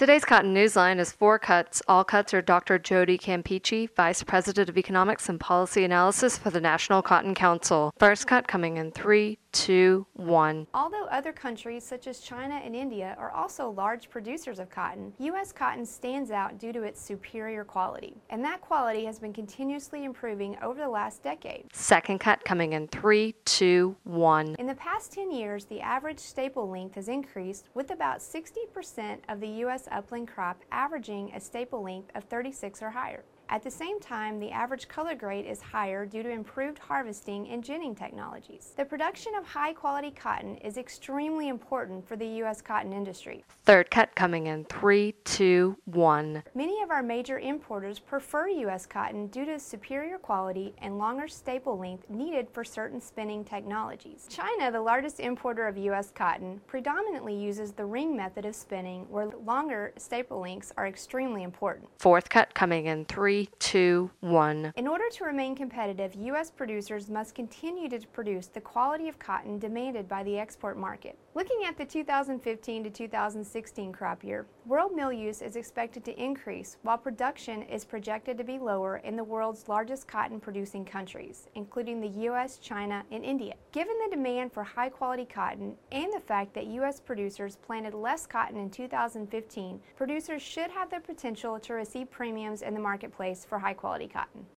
Today's Cotton Newsline is four cuts. All cuts are Dr. Jody Campeachy, Vice President of Economics and Policy Analysis for the National Cotton Council. First cut coming in 3, 2, 1. Although other countries such as China and India are also large producers of cotton, U.S. cotton stands out due to its superior quality, and that quality has been continuously improving over the last decade. Second cut coming in 3, 2, 1. In the past 10 years, the average staple length has increased, with about 60% of the U.S. upland crop averaging a staple length of 36 or higher. At the same time, the average color grade is higher due to improved harvesting and ginning technologies. The production of high-quality cotton is extremely important for the U.S. cotton industry. Third cut coming in 3, 2, 1. Many of our major importers prefer U.S. cotton due to superior quality and longer staple length needed for certain spinning technologies. China, the largest importer of U.S. cotton, predominantly uses the ring method of spinning, where longer staple lengths are extremely important. Fourth cut coming in 3, 2, 1. In order to remain competitive, U.S. producers must continue to produce the quality of cotton demanded by the export market. Looking at the 2015 to 2016 crop year, world mill use is expected to increase, while production is projected to be lower in the world's largest cotton-producing countries, including the U.S., China, and India. Given the demand for high-quality cotton and the fact that U.S. producers planted less cotton in 2015, producers should have the potential to receive premiums in the marketplace for high-quality cotton.